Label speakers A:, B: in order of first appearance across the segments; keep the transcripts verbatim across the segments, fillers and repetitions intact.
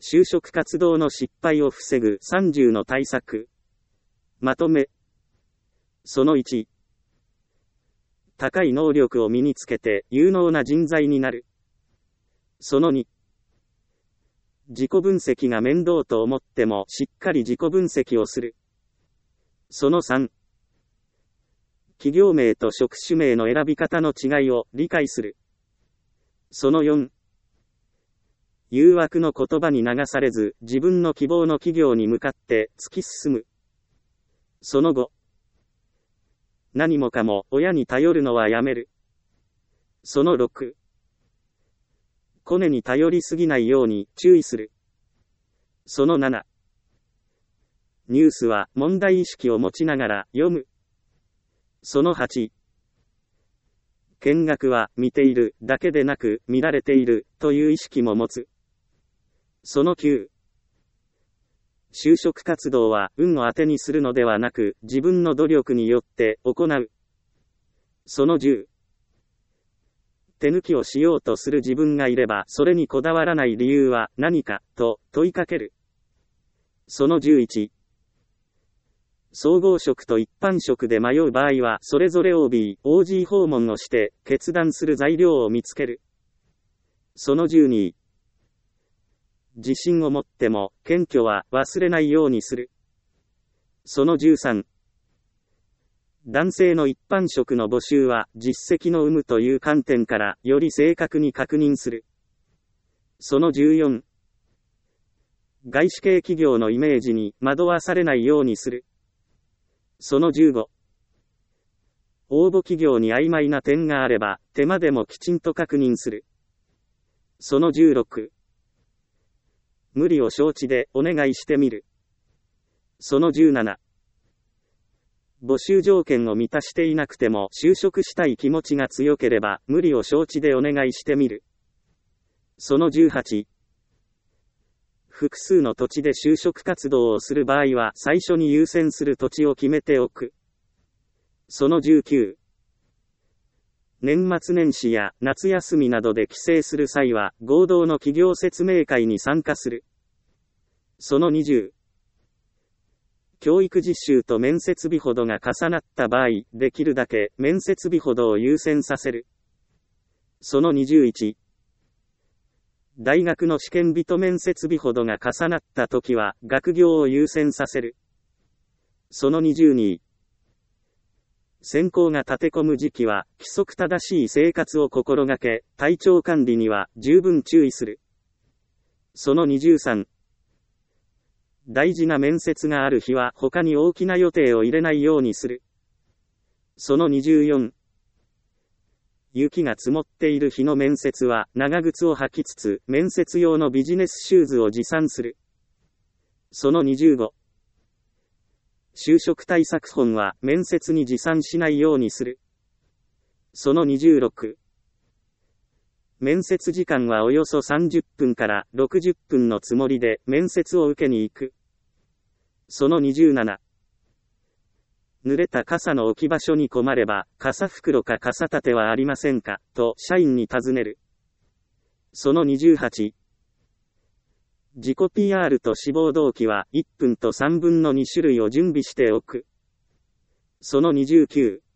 A: 就職活動の失敗を防ぐさんじゅうの対策。まとめ。そのいち。高い能力を身につけて有能な人材になる。そのに。自己分析が面倒と思ってもしっかり自己分析をする。そのさん。企業名と職種名の選び方の違いを理解する。そのよん。誘惑の言葉に流されず、自分の希望の企業に向かって突き進む。そのご。何もかも親に頼るのはやめる。そのろく。コネに頼りすぎないように注意する。そのなな。ニュースは問題意識を持ちながら読む。そのはち。見学は見ているだけでなく見られているという意識も持つ。そのきゅう。就職活動は運を当てにするのではなく自分の努力によって行う。そのじゅう。手抜きをしようとする自分がいればそれにこだわらない理由は何かと問いかける。そのじゅういち。総合職と一般職で迷う場合はそれぞれ オービー、オージー 訪問をして決断する材料を見つける。そのじゅうに。自信を持っても謙虚は忘れないようにする。そのじゅうさん。男性の一般職の募集は実績の有無という観点からより正確に確認する。そのじゅうよん。外資系企業のイメージに惑わされないようにする。そのじゅうご。応募企業に曖昧な点があれば手間でもきちんと確認する。そのじゅうろく。無理を承知でお願いしてみる。そのじゅうなな。募集条件を満たしていなくても就職したい気持ちが強ければ無理を承知でお願いしてみる。そのじゅうはち。複数の土地で就職活動をする場合は最初に優先する土地を決めておく。そのじゅうきゅう。年末年始や夏休みなどで帰省する際は合同の企業説明会に参加する。そのにじゅう。教育実習と面接日ほどが重なった場合、できるだけ面接日ほどを優先させる。そのにじゅういち。大学の試験日と面接日ほどが重なったときは学業を優先させる。そのにじゅうに。選考が立て込む時期は規則正しい生活を心がけ、体調管理には十分注意する。そのにじゅうさん。大事な面接がある日は他に大きな予定を入れないようにする。そのにじゅうよん。雪が積もっている日の面接は長靴を履きつつ面接用のビジネスシューズを持参する。そのにじゅうご。就職対策本は面接に持参しないようにする。そのにじゅうろく。面接時間はおよそさんじゅっぷんからろくじゅっぷんのつもりで面接を受けに行く。そのにじゅうなな。濡れた傘の置き場所に困れば、傘袋か傘立てはありませんかと社員に尋ねる。そのにじゅうはち。自己 ピーアール と志望動機はいっぷんとさんぶんのに種類を準備しておく。そのにじゅうきゅう。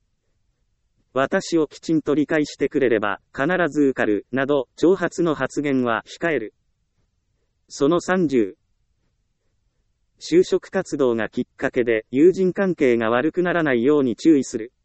A: 私をきちんと理解してくれれば必ず受かるなど挑発の発言は控える。そのさんじゅう。就職活動がきっかけで友人関係が悪くならないように注意する。